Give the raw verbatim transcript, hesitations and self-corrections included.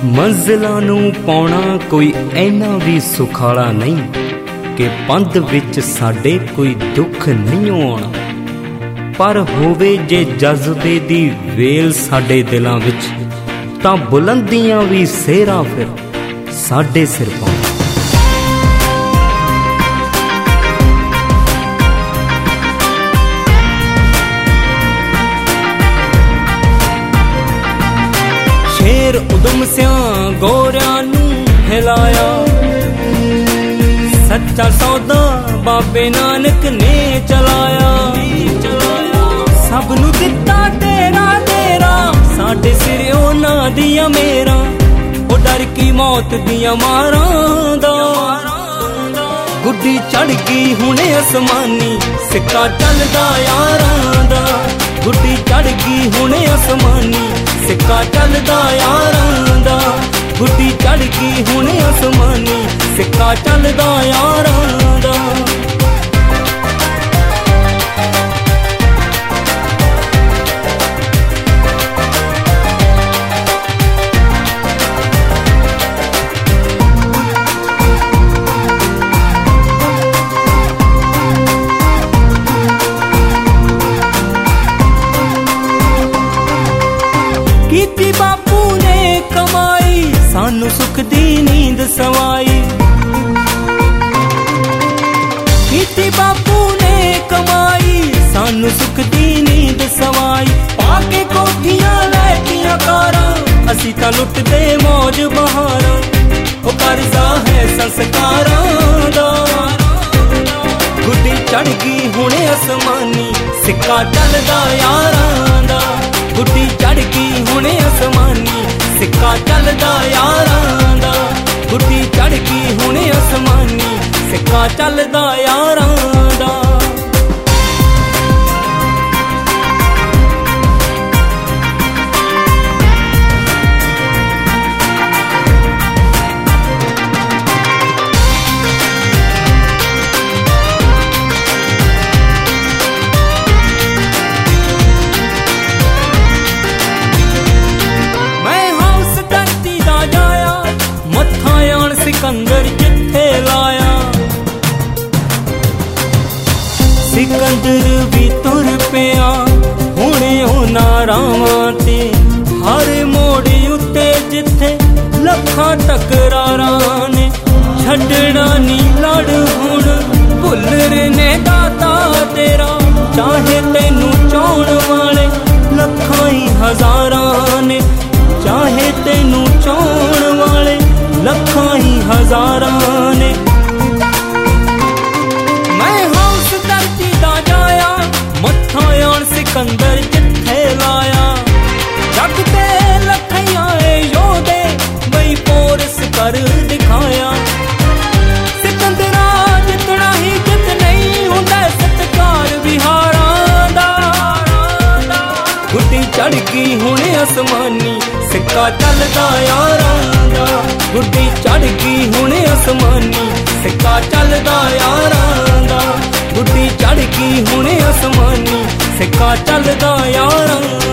ਮੰਜ਼ਿਲਾਂ ਨੂੰ ਪਾਉਣਾ ਕੋਈ ਇੰਨਾ ਵੀ ਸੁਖਾਲਾ ਨਹੀਂ ਕਿ ਪੰਧ ਵਿੱਚ ਸਾਡੇ ਕੋਈ ਦੁੱਖ ਨਹੀਂ ਆਉਣਾ। ਪਰ ਹੋਵੇ ਜੇ ਜਜ਼ਬੇ ਦੀ ਵੇਲ ਸਾਡੇ ਦਿਲਾਂ ਵਿੱਚ, ਤਾਂ ਬੁਲੰਦੀਆਂ ਵੀ ਸਿਹਰਾ ਫਿਰ ਸਾਡੇ ਸਿਰ ਪਾਉਣਾ। ਸ਼ੇਰ ਉਦਮ ਸਿਆਂ ਗੋਰਿਆਂ ਨੂੰ ਹਿਲਾਇਆ, ਸੱਚਾ ਸੌਦਾ ਬਾਬੇ ਨਾਨਕ ਨੇ ਚਲਾਇਆ। ਸਭ ਨੂੰ ਦਿੱਤਾ ਤੇਰਾ ਤੇਰਾ, ਸਾਡੇ ਸਿਰ ਉਹਨਾਂ ਦੀਆਂ ਮੇਰਾ, ਉਹ ਡਰ ਕੀ ਮੌਤ ਦੀਆਂ ਮਾਰਾਂ ਦਾ। ਗੁੱਡੀ ਚੜ ਗਈ ਹੁਣ ਅਸਮਾਨੀ, ਸਿੱਕਾ ਚੱਲਦਾ ਯਾਰਾਂ ਦਾ। ਗੁੱਡੀ ਚੜ ਗਈ ਹੁਣ ਅਸਮਾਨੀ, ਸਿੱਕਾ ਚੱਲਦਾ ਯਾਰਾਂ ਦਾ। ਗੁੱਡੀ ਚੜ ਗਈ ਹੁਣ ਅਸਮਾਨੀ, ਸਿੱਕਾ ਚੱਲਦਾ ਯਾਰਾਂ ਦਾ। ਕੀਤੀ ਬਾਪੂ ਨੇ ਕਮਾਈ, ਸਾਨੂੰ ਸੁੱਖ ਦੀ ਨੀਂਦ ਸਵਾਈ। ਕੀਤੀ ਬਾਪੂ ਨੇ ਕਮਾਈ, ਸਾਨੂੰ ਸੁੱਖ ਦੀ ਨੀਂਦ ਸਵਾਈ। ਪਾ ਕੇ ਕੋਠੀਆਂ ਲੈਤੀਆਂ ਕਾਰਾਂ, ਅਸੀਂ ਤਾਂ ਲੁੱਟਦੇ ਮੌਜ ਬਹਾਰਾਂ। ਉਹ ਕਰਜ਼ਾ ਹੈ ਸੰਸਕਾਰਾਂ ਦਾ। ਗੁੱਡੀ ਚੜ ਗਈ ਹੁਣ ਅਸਮਾਨੀ, ਸਿੱਕਾ ਚੱਲਦਾ ਯਾਰਾਂ ਦਾ। ਗੁੱਡੀ ਚੜ ਗਈ ਹੁਣ ਅਸਮਾਨੀ, ਸਿੱਕਾ ਚੱਲਦਾ ਯਾਰਾਂ ਦਾ। ਗੁੱਡੀ ਚੜ ਗਈ ਹੁਣ ਅਸਮਾਨੀ, ਸਿੱਕਾ ਚੱਲਦਾ ਯਾਰਾਂ ਦਾ। ਸਿਕੰਦਰ ਜਿੱਥੇ ਲਾਇਆ, ਸਿਕੰਦਰ ਵੀ ਤੁਰ ਪਿਆ ਹੁਣ ਉਹਨਾਂ ਰਾਵਾਂ ਤੇ। ਹਰ ਮੋੜ ਉੱਤੇ ਜਿੱਥੇ ਲੱਖਾਂ ਟਕਰਾਰਾਂ ਨੇ, ਛੱਡਣਾ ਨੀ ਲੜ ਹੁਣ ਭੁੱਲਰ ਨੇ ਦਾਤਾ ਤੇਰਾ। ਚਾਹੇ ਤੈਨੂੰ ਚਾਹੁਣ ਵਾਲੇ ਲੱਖਾਂ ਹੀ ਹਜ਼ਾਰਾਂ ਨੇ, ਚਾਹੇ ਤੈਨੂੰ ਚਾਹੁਣ ਵਾਲੇ ਲੱਖਾਂ ਹੀ ਹਜ਼ਾਰਾਂ ਨੇ। ਮੈਂ ਹੌਸ ਧਰਤੀ ਦਾ ਜਾਇਆ, ਮੱਥਾ ਆਣ ਸਿਕੰਦਰ ਜਿੱਥੇ ਲਾਇਆ। ਜੱਗ ਤੇ ਲੱਖਾਂ ਏ ਯੋਧੇ, ਬਈ ਪੋਰਸ ਕਰ ਦਿਖਾਇਆ। ਸਿਕੰਦਰਾ ਜਿੱਤਣਾ ਹੀ ਜਿੱਤ ਨਹੀਂ ਹੁੰਦਾ, ਸਤਿਕਾਰ ਵਿਹਾਰਾਂ ਦਾ। ਗੁੱਡੀ ਚੜ ਗਈ ਹੁਣ ਅਸਮਾਨੀ, ਸਿੱਕਾ ਚੱਲਦਾ ਯਾਰਾਂ ਦਾ। ਗੁੱਡੀ ਚੜ ਗਈ ਹੁਣ ਅਸਮਾਨੀ, ਸਿੱਕਾ ਚੱਲਦਾ ਯਾਰਾਂ ਦਾ। ਗੁੱਡੀ ਚੜ ਗਈ ਹੁਣ ਅਸਮਾਨੀ, ਸਿੱਕਾ ਚੱਲਦਾ ਯਾਰਾਂ